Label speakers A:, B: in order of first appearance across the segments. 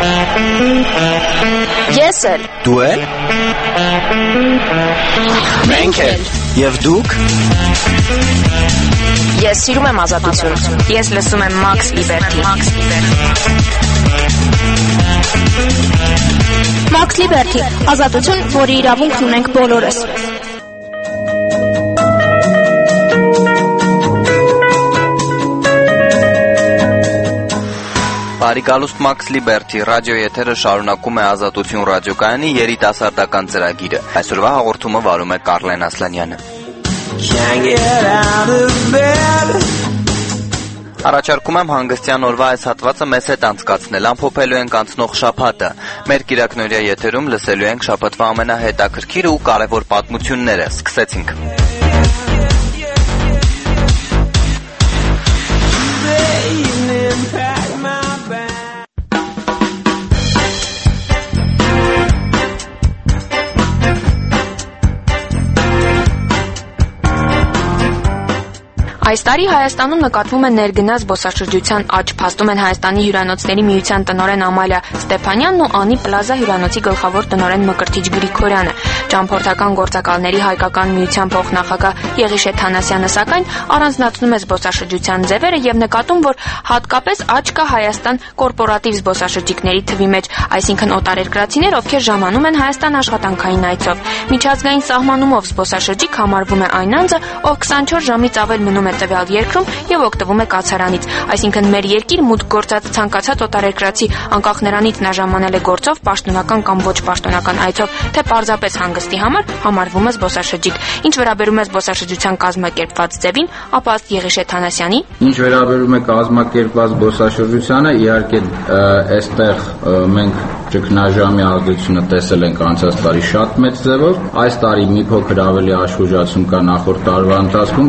A: Ես էլ։
B: Դու էլ։ Մենք էլ։ Եվ դուք։
A: Ես սիրում եմ ազատություն։
C: Ես լսում եմ Max Liberty։
D: Max Liberty, ազատություն, որի իրավունքն ունենք բոլորս։
E: Բարիկալուստ Max Liberty ռադիո եթերը շարունակում է Ազատություն ռադիոկայանի երիտասարդական ծրագիրը։ Այսօրվա հաղորդումը վարում է Կարլեն Ասլանյանը։ Առաջարկում եմ հանգստյան օրվա այս հատվածը մեզ հետ անցկացնել, ամփոփելու ենք անցնող շաբաթը։ Մեր կիրակնօրյա եթերում լսելու ենք շաբաթվա ամենահետաքրքիր ու կարևոր պատմությունները։ Սկսեցինք։
C: Այս տարի Հայաստանում նկատվում է ներգնաց զբոսաշրջության աճ, փաստում են Հայաստանի հյուրանոցների միության տնօրեն Ամալիա Ստեփանյանն ու Անի Պլազա հյուրանոցի գլխավոր տնօրեն Մկրտիչ Գրիգորյանը։ Ճամփորդական գործակալների հայկական միության փոխնախագահ Եղիշե Թանասյանը սակայն առանձնացնում է զբոսաշրջության ձևերը եւ նկատում, որ հատկապես աճ կա Հայաստան կորպորատիվ զբոսաշրջիկների թվի մեջ, այսինքն օտարերկրացիներ, ովքեր ժամանում են Հայաստան աշխատանքային այցով։ Միջազգային սահմանումով զբոսաշրջիկ համարվում է այն անձը, ով 24 ժամից ավել մնում է տվյալ երկրում եւ օգտվում է կացարանից, այսինքն մեր երկիր մուտք գործած ցանկացած օտարերկրացի անկախ նրանից նա ժամանել է գործով, պաշտոնական կամ ոչ պաշտոնական այցով, թե պարզապես հանգստի համար համարվում է զբոսաշրջիկ։ Ինչ վերաբերում է զբոսաշրջության կազմակերպված ձևին, ապա ըստ Եղիշե Թանասյանի,
F: ինչ վերաբերում է կազմակերպված զբոսաշրջությանը, իհարկե այստեղ մենք ճգնաժամի ազդեցությունը տեսել ենք անցած տարի շատ մեծ ձևով, այս տարի մի փոքր ավելի աշխուժացում կա նախորդ տարվա ընթացքում։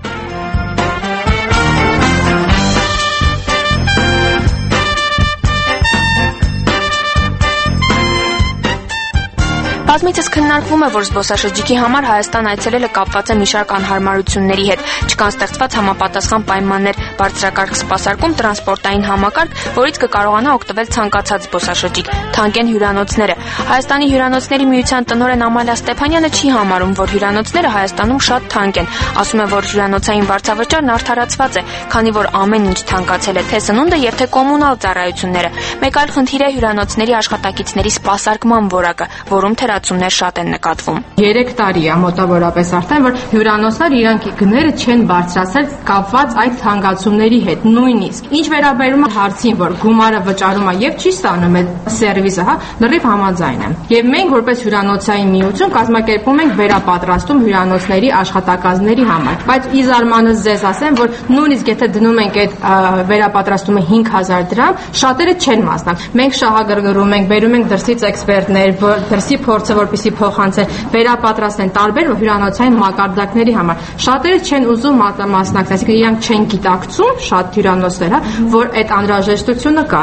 C: Բազմիցս քննարկվում է, որ զբոսաշրջիկի համար Հայաստան այցելելը կապված է մի շարք անհարմարությունների հետ, չկան ստեղծված համապատասխան պայմաններ, բարձրակարգ սպասարկում, տրանսպորտային համակարգ, որից կկարողանա օգտվել ցանկացած զբոսաշրջիկ, թանկ են հյուրանոցները։ Հայաստանի հյուրանոցների միության տնօրեն Ամալիա Ստեփանյանը չի համարում, որ հյուրանոցները Հայաստանում շատ թանկ են, ասում է, որ հյուրանոցային վարձավճարն արդարացված է, քանի որ ամեն ինչ թանկացել է, թե սնունդը եւ թե կոմունալ ծառայությունները։ Մեկ այլ խնդիր է հյուրանոցների աշխատակիցների սպասարկման որակը, որում թերացումներ շատ են նկատվում։
G: 3 տարի է մոտավորապես արդեն, որ հյուրանոցները իրանք գները չեն բարձրացել կապված այդ թանկացումների հետ, նույնիսկ։ Ինչ վերաբերում է հարցին, որ գումարը վճարում է եւ չի ստանում այդ սերվիսը, լրիվ համաձայն եմ։ Եվ մենք որպես հյուրանոցային միություն կազմակերպում ենք վերապատրաստում հյուրանոցների աշխատակազմների համար։ Բայց ի զարմանս ձեզ ասեմ, որ նույնիսկ եթե դնում ենք այդ վերապատրաստումը 5000 դրամ, շատերը չեն մասնակցում։ Մենք շահագրգռում ենք, բերում ենք դրսից էքսպերտներ, դրսի փորձը, որպեսզի փոխանցեն, վերապատրաստեն տարբեր հյուրանոցային մակարդակների համար։ Շատերը չեն ուզում մասնակցել, այսինքն իրանք չեն գիտակցում, շատ հյուրանոցներ, որ այդ անհրաժեշտությունը կա։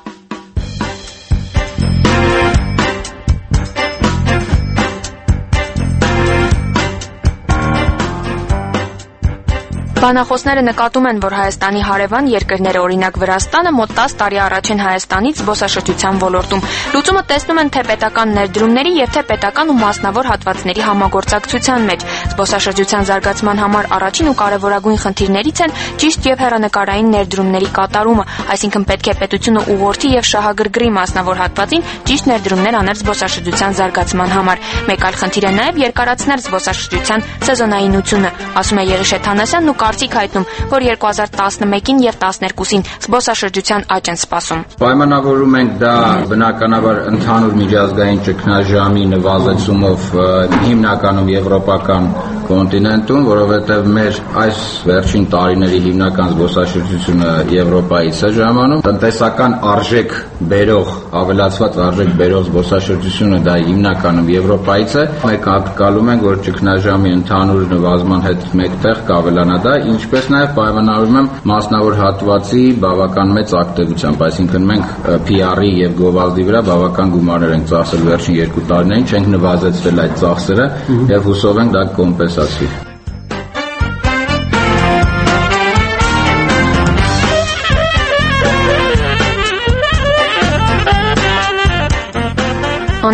C: Բանախոսները նկատում են, որ Հայաստանի հարևան երկրները, օրինակ Վրաստանը, մոտ 10 տարի առաջ են Հայաստանից զբոսաշրջության ոլորտում։ Լուծումը տեսնում են թե պետական ներդրումների եւ թե պետական ու մասնավոր հատվածների համագործակցության մեջ։ Զբոսաշրջության զարգացման համար առաջին ու կարևորագույն խնդիրներից են ճիշտ եւ հեռանկարային ներդրումների կատարումը, այսինքն պետք է պետությունը ուղղորդի եւ շահագրգռի մասնավոր հատվածին ճիշտ ներդրումներ անել զբոսաշրջության զարգացման համար։ Մեկ այլ խնդիր է նաեւ երկարացնել զբոսաշրջության սեզոնայինությունը, ասում է Եղիշե Թանասյանն ու կարծիք հայտնում, որ 2011-ին եւ 12-ին զբոսաշրջության աճ են սպասում։
F: Պայմանավորում ենք դա բնականաբար ընդհանուր միջազգային ճգնաժամի նվազեցումով հիմնականում եվրոպական կոնտինենտում, որովհետև մեր այս վերջին տարիների հիմնական զբոսաշրջությունը Եվրոպայից է ժամանում։ Տնտեսական արժեք բերող, ավելացված արժեք բերող զբոսաշրջությունը դա հիմնականում Եվրոպայից է։ Մենք ակնկալում ենք, որ ճգնաժամի ընդհանուր նվազման հետ մեկտեղ կավելանա դա, ինչպես նաև պայմանավորում եմ մասնավոր հատվածի բավական մեծ ակտիվությամբ, այսինքն մենք PR-ի եւ գովազդի վրա բավական գումարներ ենք ծախսել վերջին 2 տարիներին, չենք նվազեցրել այդ ծախսերը եւ հուսով ենք դա կոմպենսացվի։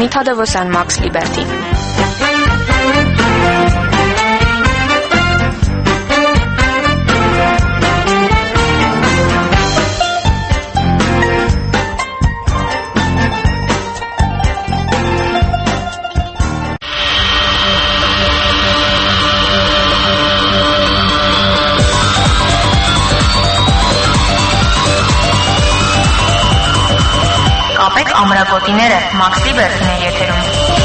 C: Նոմի Թադևոսյան, Max Liberty։
A: Կապեք ամրագոտիները, Max Liberty-ն է եթերում։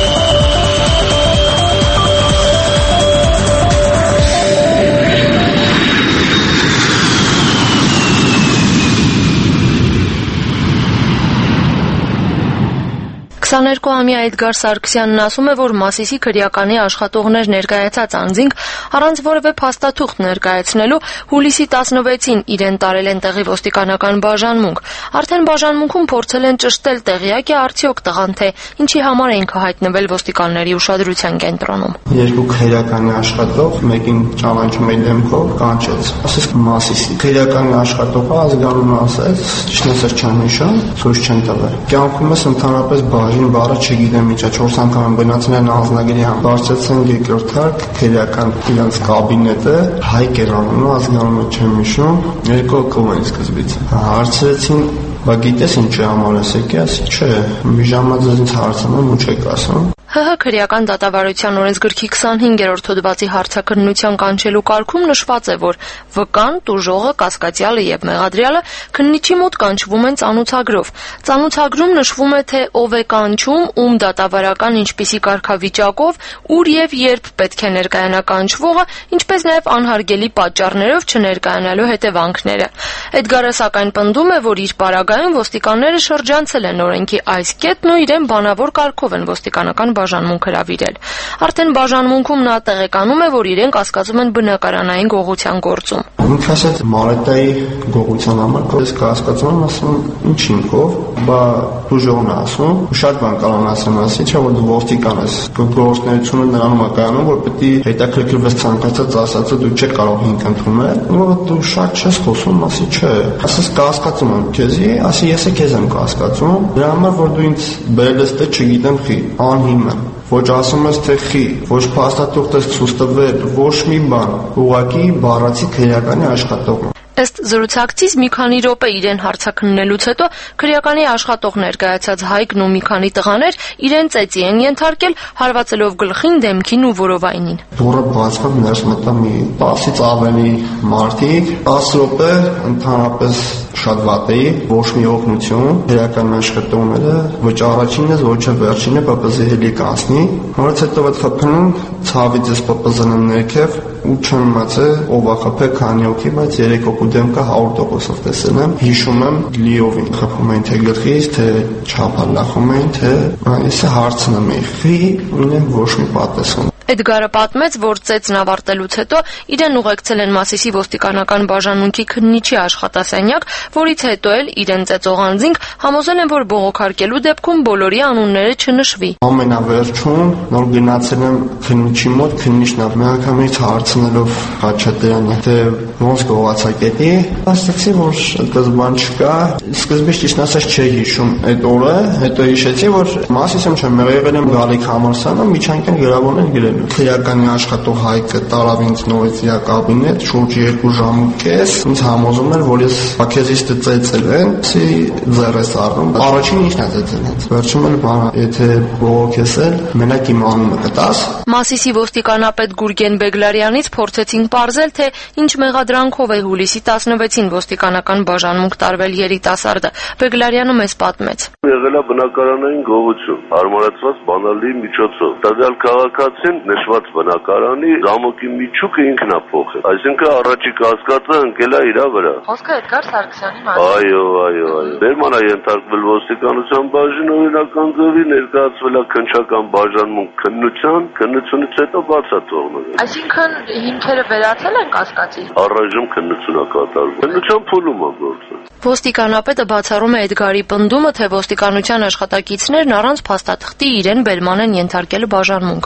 C: Ամյա Էդգար Սարգսյանն ասում է, որ Մասիսի քրեականի աշխատողներ ներկայացած անձինք առանց որևէ փաստաթուղթ ներկայացնելու հուլիսի 16-ին իրեն տարել են տեղի ոստիկանական բաժանմունք։ Արդեն բաժանմունքում փորձել են ճշտել տեղյակ է արդյոք տղան թե ինչի համար է ինքը հայտնվել ոստիկանների ուշադրության կենտրոնում։
H: Երկու քրեականի աշխատող մեկին ճանաչում են դեմքով կանչեց։ Ասես Մասիսի քրեականի աշխատողը ազգանունը ասեց, ճիշտ ասած չեմ հիշում, ցույց չեն տվել։ Կյանքում ես ընդհանրապես բաժին բառը չգիտեմ ինչա 4 անգամ գնացել են ազնագիրի համ բարձրացան երկրորդ հարկ քրեական իրանց կաբինետը Հայկ էր անունը ազգանունը չեմ հիշում երկու կողմեն սկզբից հարցրեցին բա գիտես ինչի համար ես եկել ասի չէ մի ժամանակ ինձ հարցնում ու չեք ասում
C: ՀՀ քրեական դատավարության օրենսգրքի 25-րդ հոդվածի հարցաքննության կանչելու կարգում նշված է, որ վկան, տուժողը, կասկածյալը եւ մեղադրյալը քննիչի մոտ կանչվում են ծանուցագրով։ Ծանուցագրում նշվում է, թե ով է կանչում, ում դատավարական ինչպիսի կարգավիճակով, ուր եւ երբ պետք է ներկայանա կանչվողը, ինչպես նաեւ անհարգելի պատճառներով չներկայանալու հետևանքները։ Էդգարը սակայն պնդում է, որ իր պարագայում ոստիկանները շրջանցել են օրենքի այս կետն ու իրեն բանավոր կարգով են ոստիկանական բաժանմունք հրավիրել։ Արդեն բաժանմունքում նա տեղեկանում է, որ իրենք կասկածում են բնակարանային գողության գործում։
H: Ինքը ասեց Մարետայի գողության համար, ես կասկածում եմ, ասում ինչ ինքով, բա դուժողն ասում, շատ բան կարող ասեմ, ասի, չէ որ դու ոստիկան ես, գործունեությունը նրանում է կայանում, որ պետք է հետաքրքրվես ցանկացած ասածը դու չես կարող հինգ ընդունել, որ դու շատ չես խոսում, ասի չէ։ Ասես կասկածում եմ քեզի, ասի ես քեզ եմ կասկածում, դրա համար որ դու ինձ բերել ես թե չգիտեմ խի, անհիմն ոչ ասում ես թե խի, ոչ փաստաթուղթ ես ցույց տվել, ոչ մի բան, ուղղակի բառացի քրեականի աշխատող։
C: Ըստ զրուցակցից մի քանի րոպե իրեն հարցաքննելուց հետո քրեականի աշխատող ներկայացած Հայկն ու մի քանի տղաներ իրեն ծեծի են ենթարկել, հարվածելով գլխին, դեմքին ու որովայնին։
H: Դուրը բացվում ներս մտա մի 10-ից ավելի մարդիկ, 10 րոպե ընդհանրապես շատ վատ էի, ոչ մի օգնություն, քրեական աշխատողները ոչ առաջինն է, ոչ վերջինը ՊՊԶ հելի կանցնի, որից հետո այդ խփնում ցավից ես ՊՊԶ-ն ներքև ու չեմ իմացել ով է խփել քանի օքի, բայց 3 օքի դեմքը 100%-ով տեսել եմ, հիշում եմ լիովին խփում էին թե գլխից, թե չափալախում էին, թե ես հարցնում էի, խի ունեմ ոչ մի պատասխան։
C: Էդգարը պատմեց, որ ծեծն ավարտելուց հետո իրեն ուղեկցել են Մասիսի ոստիկանական բաժանմունքի քննիչի աշխատասենյակ, որից հետո էլ իրեն ծեծող անձինք համոզել են, որ բողոքարկելու դեպքում բոլորի անունները չնշվի։
H: Ամենավերջում նոր գնացել եմ քննիչի մոտ, քննիչն մի անգամից հարցնելով Խաչատրյանը, թե ոնց գողացակետի, ասացի, որ այդպես բան չկա։ Սկզբից ճիշտ ասած չէի հիշում այդ օրը, հետո հիշեցի, որ Մասիսում չեմ եղել եմ Գալիկ Համարսյանը, միջանկյալ գրավորներ գրել քրեականի աշխատող Հայկը տարավ ինձ նորից իր կաբինետ, շուրջ 2 ժամ ու կես, ինձ համոզում էր, որ ես քեզից ծեծել եմ, ասի ձեռ ես առնում, առաջին ինչն է ծեծել ինձ։ Վերջում էլ բան, եթե բողոքես էլ, մենակ իմ անունը կտաս։
C: Մասիսի ոստիկանապետ Գուրգեն Բեգլարյանից փորձեցին պարզել, թե ինչ մեղադրանքով է հուլիսի 16-ին ոստիկանական բաժանմունք տարվել երիտասարդը։ Բեգլարյանը մեզ պատմեց։
I: Եղել է բնակարանային գողություն, հարմարացված բանալի միջոցով։ Տվյալ քաղաքացին նշված բնակարանի ժամկի միջուկը ինքն է փոխել։ Այսինքն առաջի կասկածը ընկել է իր վրա։ Խոսքը Էդգար Սարգսյանի մասին։ Այո։ Բերման է ենթարկվել ոստիկանության բաժին օրինական ձևի ներկայացվել է քննչական բաժանմունք քննությունից հետո բաց է թողնել։ Այսինքն հիմքերը վերացել են կասկածի։ Առայժմ քննություն է կատարվում։ Քննության փուլում է գործը։
C: Ոստիկանապետը բացառում է Էդգարի պնդումը, թե ոստիկանության աշխատակիցներն առանց փաստաթղթի իրեն բերման են ենթարկել բաժանմունք։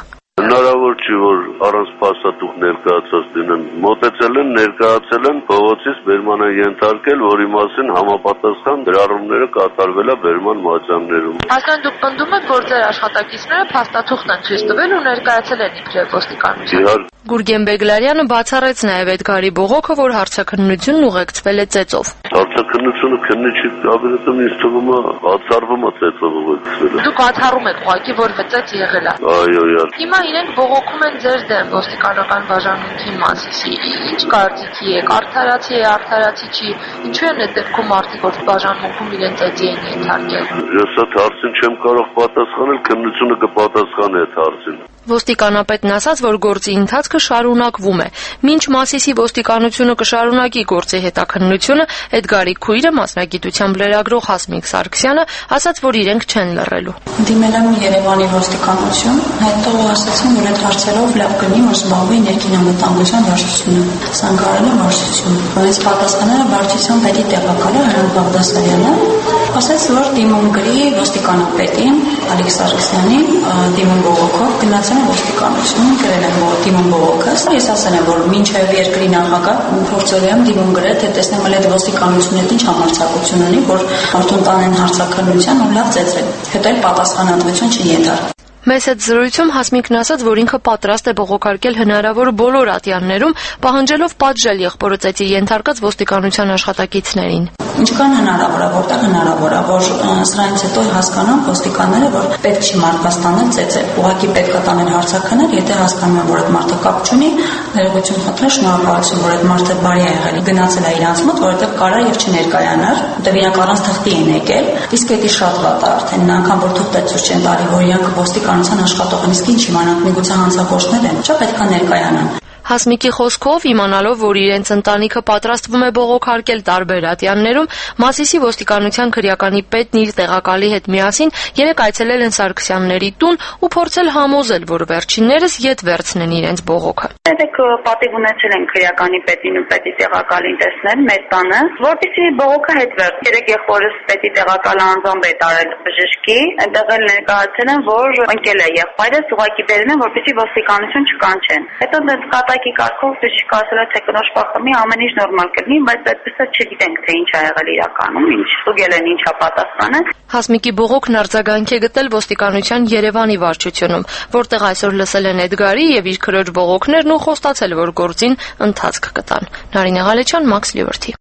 I: Հնարավոր չի, որ առանց փաստաթուղթ ներկայացած լինեն։ Մոտեցել են, ներկայացել են, փողոցից բերման են ենթարկել, որի մասին համապատասխան գրառումները կատարվել է բերման մատյաններում։
J: Այսինքն դուք պնդում եք, որ ձեր աշխատակիցները փաստաթուղթ են ցույց տվել ու ներկայացել են իբրև ոստիկանություն։
C: Գուրգեն Բեգլարյանը բացառեց նաև Էդգարի բողոքը, որ հարցաքննությունն ուղեկցվել է ծեծով։
I: Հարցաքննությունը քննիչի կաբինետում ինձ թվում է բացառվում է ծեծով ուղեկցվել։
J: Դուք բացառում եք ուղղակի, որ ծեծ եղել է։
I: Այո, իհարկե։
J: Հիմա իրենք բողոքում են ձեր դեմ ոստիկանական բաժանմունքի Մասիսի։ Ինչ կարծիքի եք, արդարացի է, արդարացի չի։ Ինչու են այդ դեպքում մարդիկ որ բաժանմունքում իրենց ծեծի են ենթարկել։
I: Ես այդ հարցին չեմ կարող պատասխանել, քննությունը կպատասխանի այդ հարցին։
C: Ոստիկանապետն ասաց, որ գործի ընթացքը շարունակվում է։ Մինչ Մասիսի ոստիկանությունը կշարունակի գործի հետաքննությունը, Էդգարի քույրը մասնագիտությամբ լրագրող Հասմիկ Սարգսյանը ասաց, որ իրենք չեն լռելու։
K: Դիմել եմ Երևանի ոստիկանություն, հետո ասացին, որ այդ հարցերով լավ կլինի, որ զբաղվի ներքին անվտանգության վարչությունը, Սանկարյանը վարչությունը։ Այս պատասխանները վարչության պետի տեղակալը Հրանտ Բաղդասարյանը ասաց, որ դիմում գրի ոստիկանապետին Ալեքս Սարգսյանին դիմում բողոքով գնացել են ոստիկանություն, գրել են դիմում բողոքը։ Ես ասել եմ, որ մինչև երկրի նախագահ փորձել եմ դիմում գրել, թե տեսնեմ այդ ոստիկանությունը ինչ համարձակություն ունի, որ արդյոք տանեն հարցաքննության ու լավ ծեծել։ Հետո էլ պատասխանատվություն չենթարկվի։
C: Մեծ այդ զրույցում Հասմիկն ասաց, որ ինքը պատրաստ է բողոքարկել հնարավոր բոլոր ատյաններում, պահանջելով պատժել եղբորը ծեծի ենթարկած ոստիկանության աշխատակիցներին։
K: Ինչքան հնարավոր է, որտեղ հնարավոր է, որ սրանից հետո հասկանան ոստիկանները, որ պետք չի մարդկանց տանել ծեծել։ Ուղղակի պետք է տանել հարցաքննել, եթե հասկանում են, որ այդ մարդը կապ չունի, ներողություն խնդրեմ, շնորհակալություն, որ այդ մարդը բարի է եղել, գնացել է իրանց մոտ, որովհետև կարա եւ չներկայանար, դե իրանք առանց թղթի են եկել, իսկ դա շատ վատ է արդեն, նա անգամ որ թղթ ցույց չեն տալի, որ իրանք ոստիկանության աշխատող են, իսկ ինչ իմանանք, միգուցե հանցագործներ են, չէ՞ պետք է ներկայանան։
C: Հասմիկի խոսքով, իմանալով, որ իրենց ընտանիքը պատրաստվում է բողոքարկել տարբեր ատյաններում, Մասիսի ոստիկանության քրեականի պետն իր տեղակալի հետ միասին երեկ այցելել են Սարգսյանների տուն ու փորձել համոզել, որ վերջիններս ետ վերցնեն իրենց բողոքը։
K: Երեկ պատիվ ունեցել են քրեականի պետին ու պետի տեղակալին տեսնել մեր տանը, որպեսզի բողոքը հետ վերցնեն։ Երեկ եղբորս պետի տեղակալը անձամբ է տարել բժշկի, այնտեղ էլ ներկայացել են, որ ընկել է եղբայրս, ուղղակի բերել են, որպեսզի ոստիկանություն չկանչեն։ Հետո կատակի կարգով բժիշկը ասել է, թե կնոջ պախմի ամեն ինչ նորմալ կլինի, բայց այդպես չգիտենք, թե ինչ ա եղել իրականում, ինչ ստուգել են, ինչա պատասխանը։
C: Հասմիկի բողոքն արձագանք է գտել ոստիկանության Երևանի վարչությունում, որտեղ այսօր լսել են Էդգարի եւ իր քրոջ բողոքներն ու խոստացել, որ գործին ընթացք կտան։ Նարինե Ղալեչյան, Max Liberty։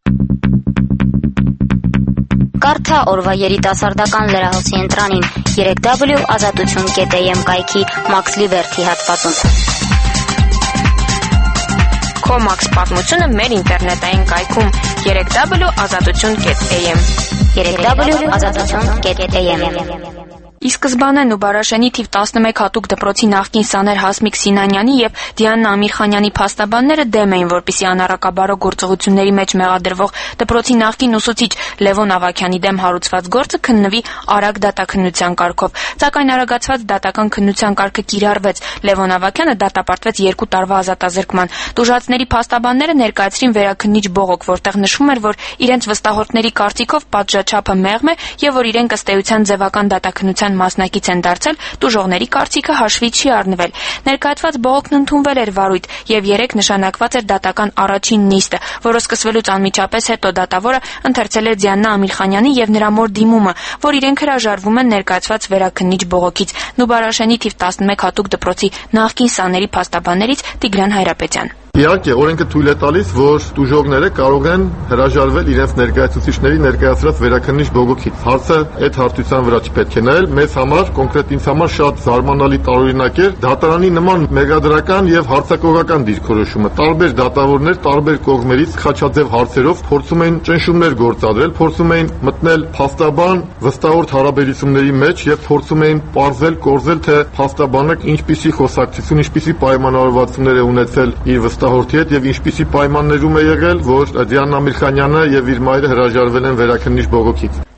L: Կարդա օրվա երիտասարդական լրահոսի ընտրանին 3w.azatutun.am կայքի Max Liberty հատվածում։
C: Comax պատմությունը մեր ինտերնետային կայքում 3w.azatutun.am
L: 3w.azatutun.am
C: Ի սկզբանե Նուբարաշենի թիվ 11 հատուկ դպրոցի նախկին սաներ Հասմիկ Սինանյանի եւ Դիանա Ամիրխանյանի փաստաբանները դեմ էին, որպեսզի անառակաբարո գործողությունների մեջ մեղադրվող դպրոցի նախկին ուսուցիչ Լևոն Ավագյանի դեմ հարուցված գործը քննվի արագ դատաքննության կարգով։ Սակայն արագացված դատական քննության կարգը կիրառվեց։ Լևոն Ավագյանը դատապարտվեց 2 տարվա ազատազրկման։ Տուժածների փաստաբանները ներկայացրին վերաքննիչ բողոք, որտեղ նշվում էր, որ իրենց վստահորդների կարծիքով պատժաչափը մեղմ է եւ որ իրենք ըստ էության ձևական դատաքննության մասնակից են դարձել, տուժողների կարծիքը հաշվի չի առնվել։ Ներկայացված բողոքն ընդունվել էր վարույթ եւ 3 նշանակված էր դատական առաջին նիստը, որը սկսվելուց անմիջապես հետո դատավորը ընթերցել է Դիանա Ամիրխանյանի եւ նրա մոր դիմումը, որ իրենք հրաժարվում են ներկայացված վերաքննիչ բողոքից։ Նուբարաշենի թիվ 11 հատուկ դպրոցի նախկին սաների փաստաբաններից Տիգրան Հայրապետյան։
M: Իհարկե, օրենքը թույլ է տալիս, որ տուժողները կարող են հրաժարվել իրենց ներկայացուցիչների ներկայացրած վերաքննիչ բողոքից։ Հարցը այդ հարթության վրա չպետք է նայել։ Մեզ համար, կոնկրետ ինձ համար շատ զարմանալի տարօրինակ էր դատարանի նման մեղադրական եւ հարձակողական դիրքորոշումը։ Տարբեր դատավորներ տարբեր կողմերից խաչաձև հարցերով փորձում էին ճնշումներ գործադրել, փորձում էին մտնել փաստաբան վստահորդ հարաբերությունների մեջ եւ փորձում էին պարզել, կորզել, թե փաստաբանը ինչպիսի խոսակցություն, ինչպիսի պայմանավորվածություններ է ունեցել իր վստահորդի հետ եւ ինչպիսի պայմաններում է եղել, որ Դիանա Ամիրխանյանը եւ իր մայրը հրաժարվել են վերաքննիչ բողոքից։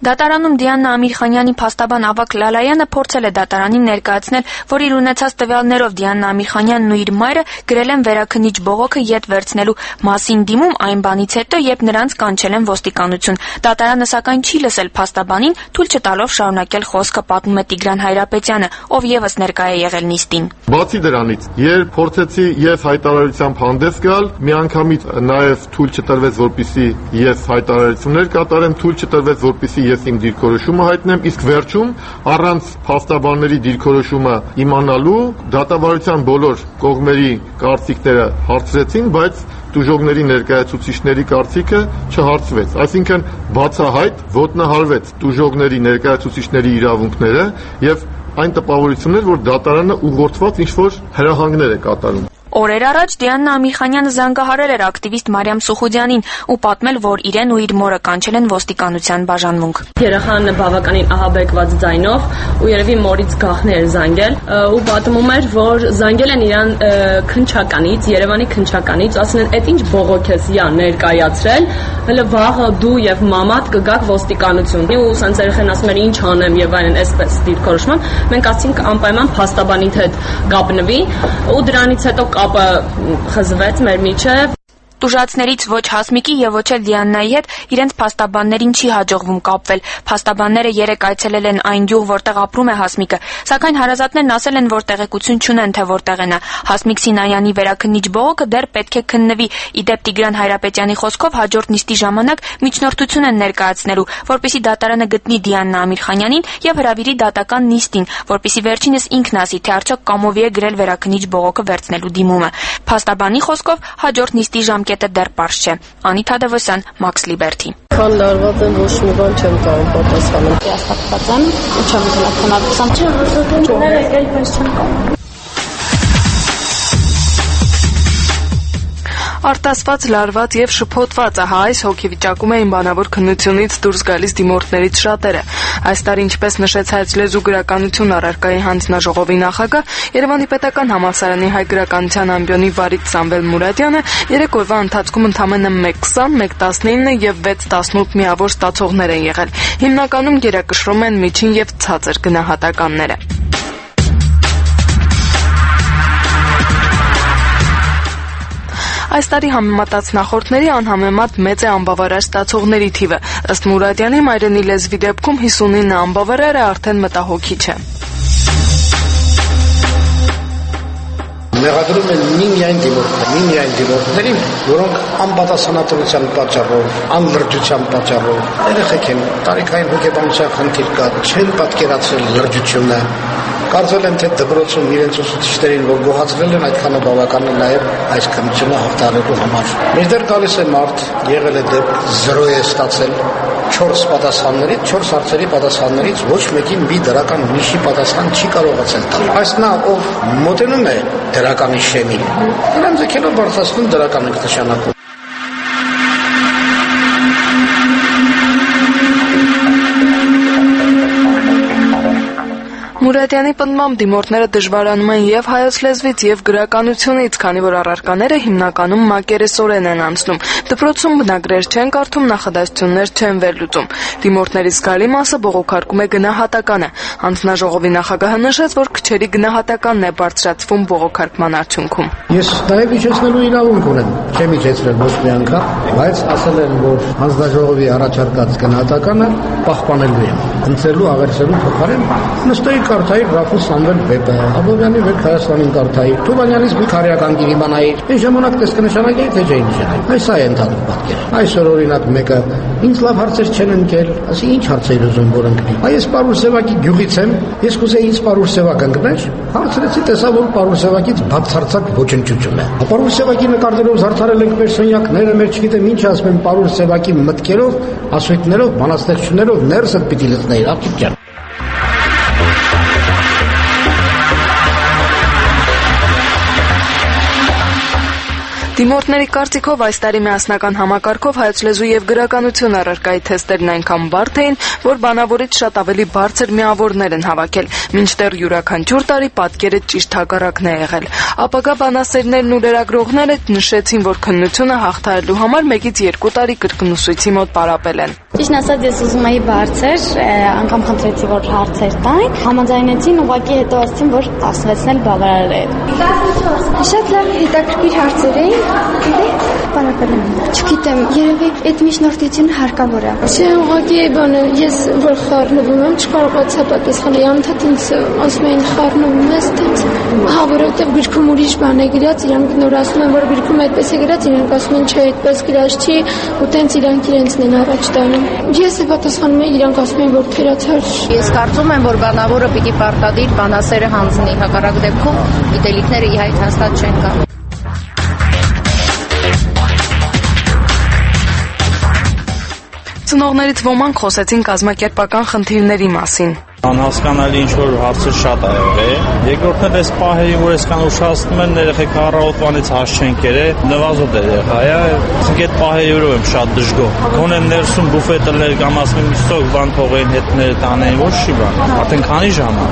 C: Դատարանում Դիանա Ամիրխանյանի փաստաբան Ավագ Լալայանը փորձել է դատարանին ներկայացնել, որ իր ունեցած տվյալներով Դիանա Ամիրխանյանն ու իր մայրը գրել են վերաքննիչ բողոքը ետ վերցնելու մասին դիմում այն բանից հետո, երբ նրանց կանչել են ոստիկանություն։ Դատարանը սակայն չի լսել փաստաբանին, թույլ չտալով շարունակել խոսքը, պատմում է Տիգրան Հայրապետյանը, ով եւս ներկա է եղել նիստին։
M: Բացի դրանից, երբ փորձեցի ես հայտարարությամբ հանդես գալ, միանգամից նաև թույլ չտրվեց, որպեսզի ես հայտարարություններ կատարեմ, թույլ չտրվեց, որպեսզի ես իմ դիրքորոշումը հայտնեմ, իսկ վերջում առանց փաստաբանների դիրքորոշումը իմանալու դատավարության բոլոր կողմերի կարծիքները հարցրեցին, բայց տուժողների ներկայացուցիչների կարծիքը չհարցվեց։ Այսինքն բացահայտ ոտնահարվեց տուժողների ներկայացուցիչների իրավունքները եւ այն տպավորություններ, որ դատարանը ուղղորդված ինչ-որ հրահանգներ է կատարում։
C: Օրեր առաջ Դիանա Ամիրխանյանը զանգահարել էր ակտիվիստ Մարիամ Սուխուդյանին ու պատմել, որ իրեն ու իր մորը կանչել են ոստիկանության բաժանմունք։
N: Երեխան բավականին ահաբեկված ձայնով ու երևի մորից գախներ էր զանգել ու պատմում էր, որ զանգել են իրան քնչականից, Երևանի քնչականից, ասեն են, «Էդ ինչ բողոք ես յա ներկայացրել, հələ վաղը դու եւ մամատ կգաք ոստիկանություն»։ Ու սենց երեխան ասում էր, «Ինչ անեմ» եւ այլն, այսպես դիրքորոշման։ Մենք ասացինք անպայման փաստաբանիդ հետ կապնվի ու դրանից հետո կապը խզվեց մեր միջև։
C: Տուժածներից ոչ Հասմիկի եւ ոչ էլ Դիանայի հետ իրենց փաստաբաններին չի հաջողվում կապվել։ Փաստաբանները երեք այցելել են այն գյուղ, որտեղ ապրում է Հասմիկը, սակայն հարազատներն ասել են, որ տեղեկություն չունեն, թե որտեղ է նա։ Հասմիկ Սինայանի վերաքննիչ բողոքը դեռ պետք է քննվի։ Իդեպ Տիգրան Հայրապետյանի խոսքով հաջորդ նիստի ժամանակ միջնորդություն են ներկայացնելու, որպեսզի դատարանը գտնի Դիանա Ամիրխանյանին եւ հրավիրի դատական նիստին, որպեսզի վերջինս ինքն ասի, թե արդյոք կամովի է գրել վերաքննիչ բողոքը վերցնելու դիմումը։ Փաստաբանի խոսքով հաջորդ նիստի ժամկետը դեռ պարզ չէ։ Անի Թադևոսյան, Max Liberty։
N: Քան լարված եմ, ոչ մի բան չեմ կարող պատասխանել։
K: Հաստատված եմ, ինչա՞ մտնել քննադատության չէ, եկել, բայց չեմ կարող։
O: Արտասված, լարված եւ շփոթված այս հոգեվիճակում էին բանավոր քննությունից դուրս գալիս դիմորդներից շատերը։ Այս տարի, ինչպես նշեց Հայոց լեզու գրականություն առարկայի հանձնաժողովի նախագահ, Երևանի պետական համալսարանի հայ գրականության ամբիոնի վարիչ Սամվել Մուրադյանը 3 օրվա ընթացքում ընդամենը 1:20, 1:19 եւ 6:18 միավոր ստացողներ են եղել։ Հիմնականում գերակշռում են միջին եւ ցածր գնահատականները։ Այս տարի համեմատած նախորդների անհամեմատ մեծ է անբավարար ստացողների թիվը։ Ըստ Մուրադյանի, մայրենի լեզվի դեպքում 59 անբավարարը արդեն մտահոգիչ է։
P: Մեղադրում են միմիայն դիմորդներին, որոնք անպատասխանատվության պատճառով, անլրջության պատճառով, երեխեք են, տարիքային հոգեբանության խնդիր կա, չեն պատկերացրել լրջությունը, կարծել են, թե դպրոցում իրենց ուսուցիչներին, որ գոհացրել են, այդքանը բավական է նաև այս քննությունը հաղթահարելու համար։ Մինչդեռ գալիս է մարդ, եղել է դեպք 0 է ստացել 4 պատասխաններից, 4 հարցերի պատասխաններից ոչ մեկին մի դրական ուրիշի պատասխան չի կարողացել տալ։ Այս նա ով մոտենում է դրականի շեմին, նրան ձգելով բարձրացնում դրական ենք նշանակում։
O: Մուրադյանի պնդմամբ դիմորդները դժվարանում են եւ հայոց լեզվից եւ գրականությունից, քանի որ առարկաները հիմնականում մակերեսորեն են անցնում։ Դպրոցում բնագրեր չեն կարդում, նախադասություններ չեն վերլուծում։ Դիմորդների զգալի մասը բողոքարկում է գնահատականը։ Հանձնաժողովի նախագահը նշեց, որ քչերի գնահատականն է բարձրացվում բողոքարկման արդյունքում։
P: Ես նաև իջեցնելու իրավունք ունեմ, չեմ իջեցրել ոչ մի անգամ, բայց ասել են, որ հանձնաժողովի առաջարկած գնահատականը պահպանելու եմ։ Ընտրելու, աղերսելու փոխարեն նստեի կարդայի Ռաֆուս Սամվել վեպը, Աբովյանի վեպ Հայաստանին կարդայի, Թումանյանից մի քարյական գիրի իմանայի, այն ժամանակ դες կնշանակեի, թե չէի նշանակեի։ Այս է ընդհանուր պատկերը։ Այսօր օրինակ մեկը ինձ լավ հարցեր չեն ընկել, ասի ինչ հարցեր ուզում որ ընկնի։ Այս Պարուր Սևակի գյուղից եմ, ես կուզեի ինձ Պարուր Սևակ ընկներ, հարցրեցի, տեսա որ Պարուր Սևակից բացարձակ ոչնչություն է։ Պարուր Սևակի նկարներով զարդարել ենք մեր սենյակները, մեր չգիտեմ ինչ ասում են Պարուր Սևակի մտքերով, ասույթներով, բանաստեղծություններով ներսդ պիտի լցնեի, աղջիկ ջան։
O: Դիմորդների կարծիքով այս տարի միասնական համակարգով հայոց լեզու եւ գրականություն առարկայի թեստերն այնքան բարդ էին, որ բանավորից շատ ավելի բարձր միավորներ են հավաքել, մինչդեռ յուրաքանչյուր տարի պատկերը ճիշտ հակառակն է եղել։ Ապագա բանասերներն ու լրագրողները նշեցին, որ քննությունը հաղթահարելու համար 1-2 տարի կրկնուսույցի մոտ պարապել են։
Q: Ճիշտն ասած, ես ուզում էի բարձր, անգամ խնդրեցի, որ հարցեր տային, համաձայնեցին, ուղղակի հետո ասացին, որ 16-ն էլ բավարար է։
R: Շատ լավ հետաքրքիր հարցեր էին, պարապել եմ։ Չգիտեմ, երևի այդ միջնորդությունը հարկավոր է։
S: Չէ, ուղղակի ես որ խառնվում եմ, չկարողացա պատասխանել, անընդհատ ինձ ասում էին խառնվում ես, տենց։ Հա, որովհետև գրքում ուրիշ բան է գրած, իրանք նոր ասում են, որ գրքում այդպես է գրած, իրանք ասում են, չէ, այդպես գրած չի, ու տենց իրանք իրենցն են առաջ տանում։ Ես է պատասխանում եմ, իրանք ասում են, որ թերացար։
T: Ես կարծում եմ, որ բանավորը պիտի պարտադիր բանասերը հանձնի, հակառակ դեպքում գիտելիքները իհայտ հաստատ չեն գա։
O: Ծնողներից ոմանք խոսեցին կազմակերպական խնդիրների մասին։
U: Անհասկանալի ինչ-որ հարցեր շատ ա եղել։ Երկրորդն էլ էս պահերին, որ այսքան ուշացնում են, երեխեք առավոտվանից հաշ չեն կերել, նվազոտ է եղա, ասենք այդ պահերի վրա եմ շատ դժգոհ։ Գոնե ներսում բուֆետը լեր կամ ասում եմ իստող բան թողեն հետները տանեն, ոչ չի բան։ Արդեն քանի ժամ է։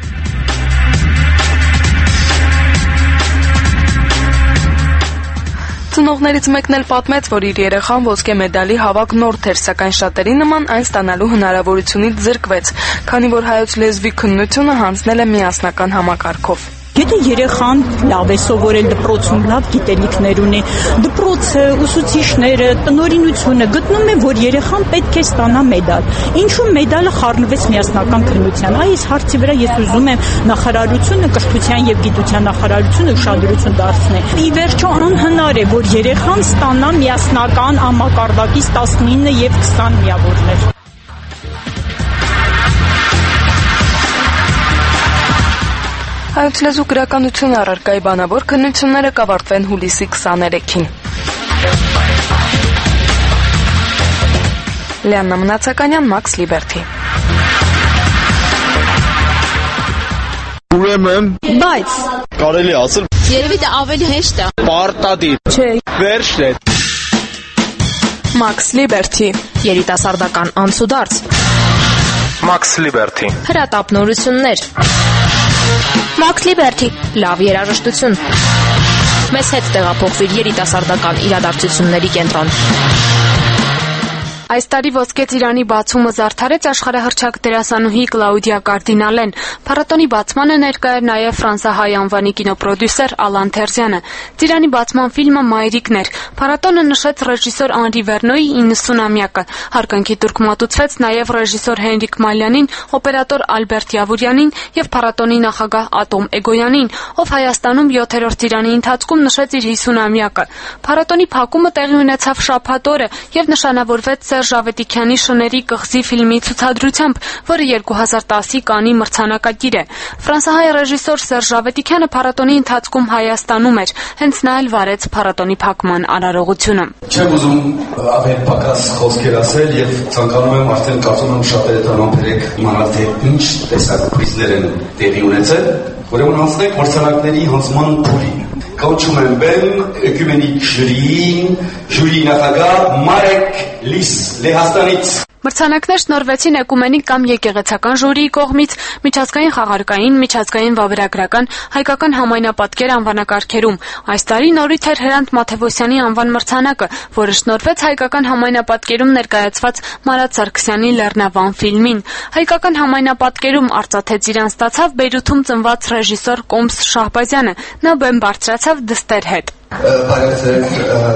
O: Ծնողներից մեկն էլ պատմեց, որ իր երեխան ոսկե մեդալի հավակնորդ էր, սակայն շատերի նման այն ստանալու հնարավորությունից զրկվեց, քանի որ հայոց լեզվի քննությունը հանձնել է միասնական համակարգով։
V: Եթե երեխան լավ է սովորել դպրոցում, լավ գիտելիքներ ունի, դպրոցը, ուսուցիչները, տնօրինությունը գտնում է, որ երեխան պետք է ստանա մեդալ։ Ինչու մեդալը խառնվեց միասնական քննության։ Այս հարցի վրա ես ուզում եմ նախարարությունը, կրթության եւ գիտության նախարարությունը ուշադրություն դարձնել։ Ի վերջո անհնար է, որ երեխան ստանա միասնական համակարգից 19 եւ 20 միավորներ։
O: Հայոց լեզու գրականություն առարկայի բանավոր քննությունները կավարտվեն հուլիսի 23-ին։ Լիաննա Մնացականյան, Մաքս Լիբերթի։
W: Ուրեմն,
V: բայց
W: կարելի ասել,
V: երևի դա ավելի հեշտ է։
W: Պարտադիր։
V: Չէ։
W: Վերջն է։
O: Մաքս Լիբերթի։
X: Երիտասարդական անցուդարձ։
W: Մաքս Լիբերթի։
X: Հրատապնորություններ։
D: Մաքս Լիբերթի։
X: Լավ երաժշտություն։ Մեզ հետ տեղափոխվիր երիտասարդական իրադարձությունների կենտրոն։
C: Այս տարի Ոսկե ծիրանի բացումը զարդարեց աշխարհահռչակ դերասանուհի Կլաուդիա Կարդինալեն։ Փառատոնի բացմանը ներկա էր նաև ֆրանսահայ անվանի կինոպրոդյուսեր Ալան Թերզյանը։ Ծիրանի բացման ֆիլմը Մայրիկն էր։ Փառատոնը նշեց ռեժիսոր Անրի Վերնոյի 90-ամյակը։ Հարգանքի տուրք մատուցվեց նաև ռեժիսոր Հենրիկ Մալյանին, օպերատոր Ալբերտ Յավուրյանին եւ փառատոնի նախագահ Ատոմ Էգոյանին, ով Հայաստանում 7-րդ ծիրանի ընթացքում նշեց իր 50-ամյակը։ Փառատոնի փակումը տեղի ունեցավ շաբաթ օրը եւ նշանավորվեց Սերժ Ավետիքյանի «Շների կղզի» ֆիլմի ցուցադրությամբ, որը 2010-ի Կանի մրցանակակիր է։ Ֆրանսահայ ռեժիսոր Սերժ Ավետիքյանը փառատոնի ընթացքում Հայաստանում էր, հենց նա էլ վարեց փառատոնի փակման արարողությունը։
Y: Չեմ ուզում ավելի պակաս խոսքեր ասել եւ ցանկանում եմ արդեն կարծում եմ շատերը տրամաբերեք իմանալ թե ինչ տեսակ պրիզներ են տեղի ունեցել, ուրեմն անցնենք մրցանակների հանձնման փուլին։ Կոչում եմ բեմ էկումենիկ ժյուրիի նախագահ Մարեք Լիս Լեհաստանից։
C: Մրցանակներ շնորհվեցին էկումենիկ կամ եկեղեցական ժյուրիի կողմից, միջազգային խաղարկային, միջազգային վավերագրական, հայկական համայնապատկեր անվանակարգերում։ Այս տարի նորույթ էր Հրանտ Մաթևոսյանի անվան մրցանակը, որը շնորհվեց հայկական համայնապատկերում ներկայացված Մարատ Սարգսյանի Լեռնավան ֆիլմին։ Հայկական համայնապատկերում արծաթե ծիրան ստացավ Բեյրութում ծնված ռեժիսոր Կոմս Շահբազյանը։ Նա բեմ բարձրացավ դստեր հետ։
Y: Բարեցեք,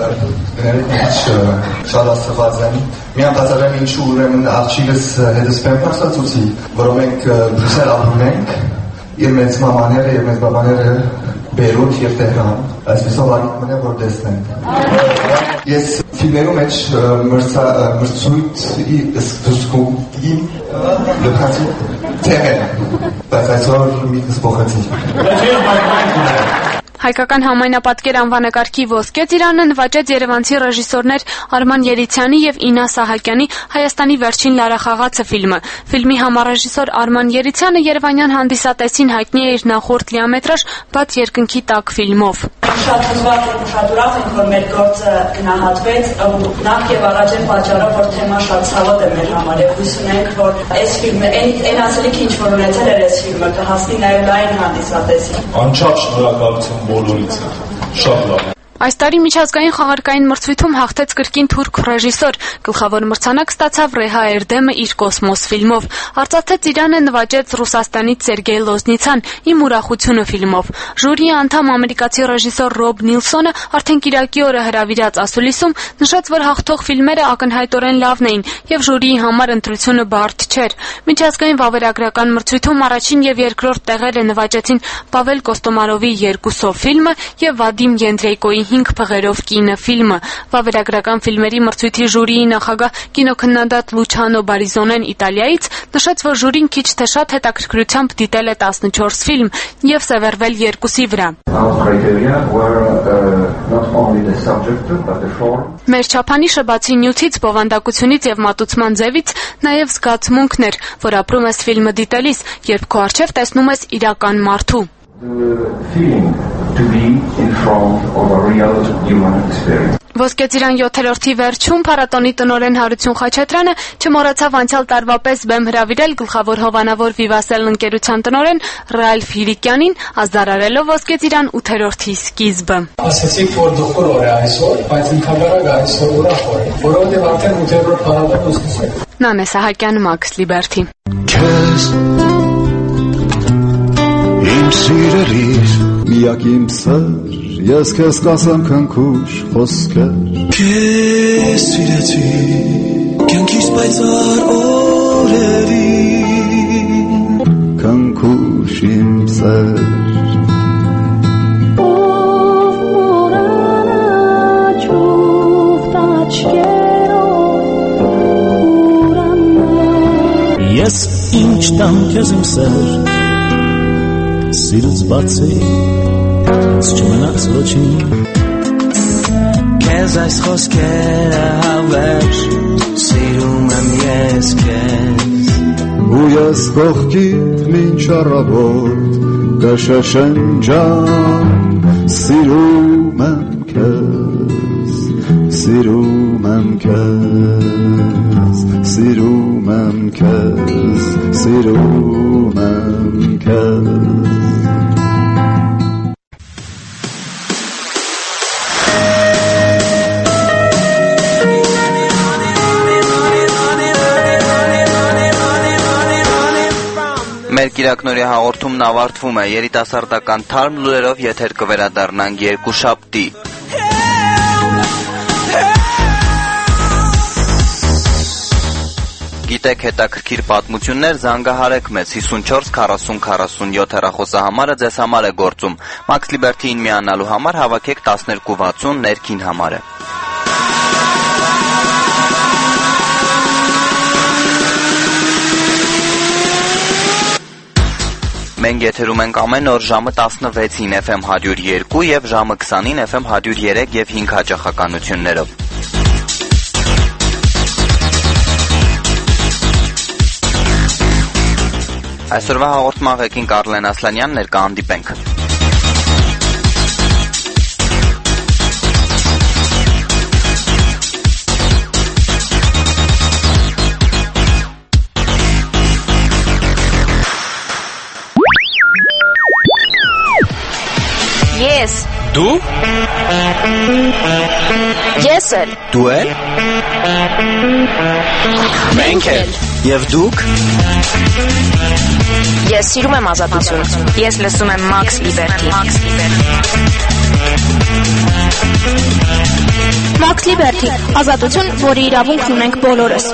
Y: շատ աստվածային։ Միան բացառեմ ինչու ուրեմն աղջիկս հետս բեմ բարձրացուցի, որով մենք Բրյուսել ապրում ենք, իր մեծ մամաները եւ մեծ բաբաները Բեյրութ եւ Տեհրան, այսպեսով ալիքն է որ տեսնենք։ Ես ֆիլմերում մեջ մրցույթի սկզբում լքացի թեմեն, բայց այսօր միտքս փոխեցի։
C: Հայկական համայնապատկեր անվանակարգի ոսկե ծիրանը նվաճեց երևանցի ռեժիսորներ Արման Երիցյանի եւ Ինա Սահակյանի «Հայաստանի վերջին լարախաղացը» ֆիլմը։ Ֆիլմի համառեժիսոր Արման Երիցյանը երևանյան հանդիսատեսին հայտնի է իր նախորդ լիամետրաժ «Բաց երկնքի տակ» ֆիլմով։
V: շատ հզոր ենք, շատ ուրախ ենք, որ մեր գործը գնահատվեց ու նախ եւ առաջ են պատճառը, որ թեման շատ ցավոտ է մեր համար եւ հույս ունենք, որ այս ֆիլմը այն ասելիքը ինչ որ ունեցել էր այս ֆիլմը կհասնի նաեւ լայն հանդիսատեսին։
W: Անչափ շնորհակալություն բոլորիցս։ Շատ լավ։
C: Այս տարի միջազգային խաղարկային մրցույթում հաղթեց կրկին թուրք ռեժիսոր։ Գլխավոր մրցանակ ստացավ Ռեհա Էրդեմը իր «Կոսմոս» ֆիլմով։ Արծաթե ծիրանը նվաճեց Ռուսաստանից Սերգեյ Լոզնիցան «Իմ ուրախությունը» ֆիլմով։ Ժյուրիի անդամ ամերիկացի ռեժիսոր Ռոբ Նիլսոնը արդեն կիրակի օրը հրավիրած ասուլիսում նշեց, որ հաղթող ֆիլմերը ակնհայտորեն լավն էին եւ ժյուրիի համար ընտրությունը բարդ չէր։ Միջազգային վավերագրական մրցույթում առաջին եւ երկրորդ տեղերը նվաճեցին Պավել Կոստոմարովի «Երկուսով» ֆիլմը եւ Վադիմ Յենդրեյկոյի 5 փղերով կինը ֆիլմը։ Վավերագրական ֆիլմերի մրցույթի ժյուրիի նախագահ կինոքննադատ Լուչանո Բարիզոնեն Իտալիայից նշեց, որ ժյուրին քիչ թե շատ հետաքրքրությամբ դիտել է 14 ֆիլմ եւ սևեռվել 2-ի վրա։ Մեր չափանիշը բացի նյութից, բովանդակությունից եւ մատուցման ձևից նաեւ զգացմունքն էր, որ ապրում ես ֆիլմը դիտելիս, երբ քո առջև տեսնում ես իրական մարդու։ Ոսկե ծիրան 7-րդի վերջում փառատոնի տնօրեն Հարություն Խաչատրյանը չմոռացավ անցյալ տարվա պես բեմ հրավիրել գլխավոր հովանավոր Vivassel ընկերության տնօրեն Ռալֆ Հիրիկյանին, ազդարարելով ոսկե ծիրան 8-րդի սկիզբը։
A: Ասացիք, որ դուխոր օր է այսօր, բայց ընդհանրապես այսօր ուրախ օր է, որովհետև արդեն 8-րդ փառատոնը սկսել է։
C: Նանե Սահակյան, Max Liberty։
B: Իմ սիրելիս, միակ իմ սեր, ես քեզ կասեմ քնքուշ խոսքեր։ Քեզ սիրեցի, կյանքիս պայծառ օրերին, քնքուշ իմ սեր։ Ով մորանա ճուղտ աչքերով ուրաններ։ Ես ինչ տամ քեզ իմ սեր, սիրուց բացի, ինձ չմնաց ոչինչ։ Քեզ այս խոսքերը հավերժ, սիրում եմ ես քեզ։ Ու ես կողքիդ մինչ առավոտ կշշնջամ, սիրում եմ քեզ, սիրում եմ քեզ, սիրում եմ քեզ, սիրում եմ քեզ։
E: Մեր կիրակնորյա հաղորդումն ավարտվում է, երիտասարդական թարմ լուրերով եթեր կվերադառնանք երկուշաբթի։ Գիտեք հետաքրքիր պատմություններ, զանգահարեք մեզ 54 40 47 հեռախոսահամարը ձեզ համար է գործում։ Max Liberty-ին միանալու համար հավաքեք 1260 ներքին համարը։ Մենք եթերում ենք ամեն օր ժամը 16-ին FM 102 եւ ժամը 20-ին FM 103 եւ 5 հաճախականություններով։ Այսօրվա հաղորդման ղեկին Կարլեն Ասլանյան, ներկա հանդիպենք։
X: Ես։
E: Դու։
X: Ես էլ։
E: Դու էլ։ Մենք էլ։ Եվ դուք։
X: Ես սիրում եմ ազատություն։
C: Ես լսում եմ Max Liberty։
D: Max Liberty, ազատություն, որի իրավունքն ունենք բոլորս։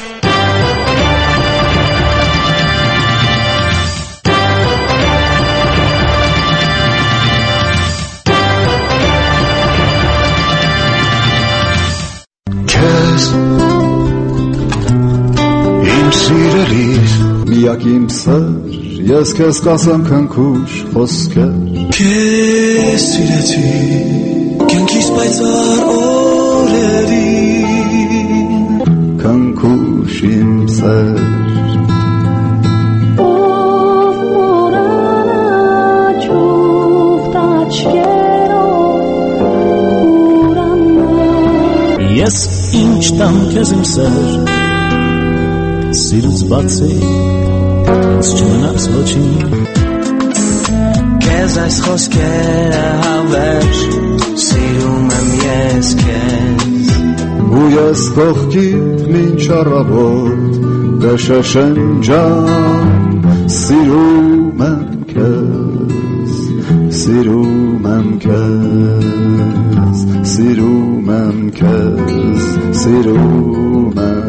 B: Իմ սիրելիս, միակ իմ սեր, ես քեզ կասեմ քնքուշ խոսքեր։ Քեզ սիրեցի, կյանքիս պայծառ օրերին, քնքուշ իմ սեր։ Ով մորանա ճուղտ աչքերով Ես ինչ տամ քեզ իմ սեր Սիրուց բացի Ես չմնաց ոչինչ
F: Քեզ այս խոսքերը հավերժ Սիրում եմ ես քեզ
G: Ու ես կողքիդ մինչ առավոտ Դաշաշեն ջան Սիրում եմ քեզ Սիրում եմ քեզ Սիրում եմ քեզ Սիրում եմ